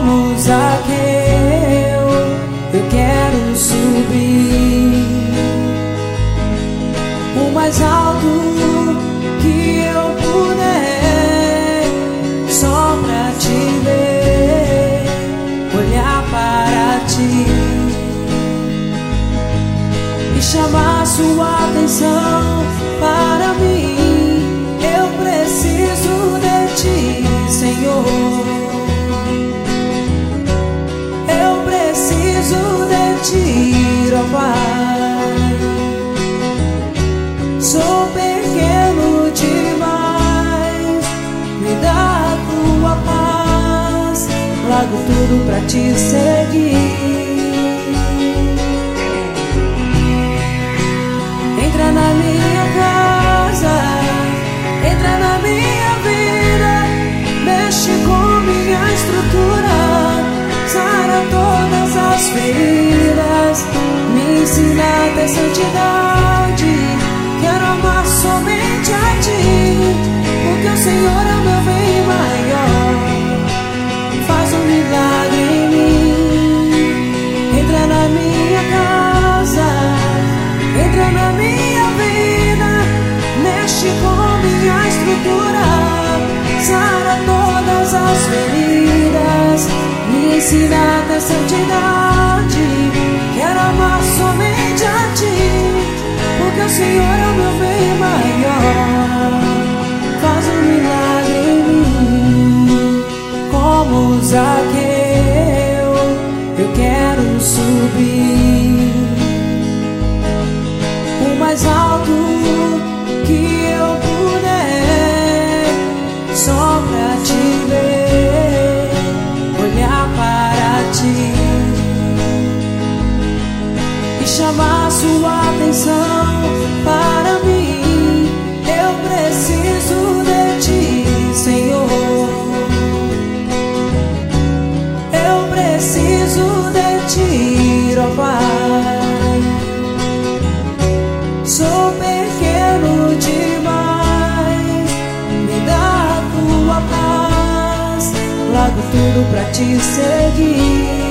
como Zaqueu, eu quero subir o mais alto que eu puder, só pra te ver, olhar para ti e chamar sua atenção para mim. Eu preciso de ti, Senhor. Eu preciso de ti, ó Pai. Sou pequeno demais, me dá a tua paz, largo tudo pra te seguir. Entra na minha casa, entra na minha vida, mexe com minha estrutura, sara todas as feridas, me ensina a ter santidade. Quero amar somente a ti, porque o Senhor é o meu bem maior. Faz um milagre em mim. Entra na minha casa, entra na minha vida, mexe com minha estrutura, sara todas as feridas, me ensina a ter santidade. Quero amar somente a ti, porque o Senhor é o meu bem maior. Faz um milagre em mim. Como Zaqueu, eu quero subir o mais alto que eu puder, só pra te ver, olhar para ti e chamar sua atenção para mim. Eu preciso de ti, Senhor. Eu preciso de ti, ó Pai. Sou pequeno demais, me dá a tua paz, largo tudo pra te seguir.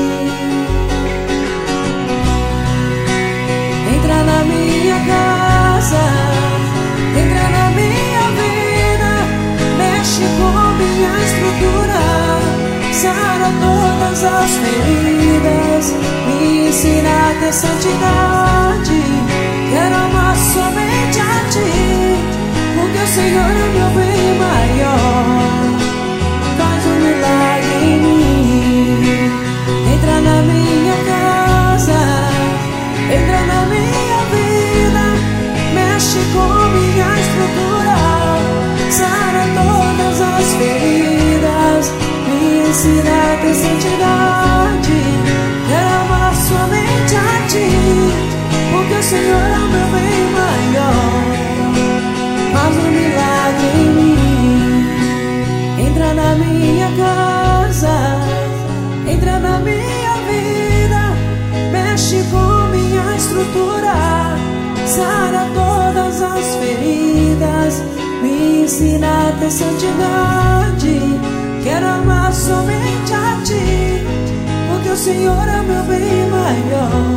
Entra na minha casa, entra na minha vida, mexe com minha estrutura, sara todas as feridas, me ensina a ter santidade. Quero amar somente a ti, porque o Senhor é meu bem maior. Faz um milagre em mim. Entra na minha casa, entra na minha vida, mexe com minha estrutura, sara todas as feridas, me ensina a ter santidade. Quero amar somente a ti, porque o Senhor é o meu bem maior. Faz um milagre em mim. Entra na minha casa, entra na minha vida, mexe com minha estrutura, sara todas as feridas, me ensina a ter santidade. Quero amar somente a ti, porque o Senhor é meu bem maior.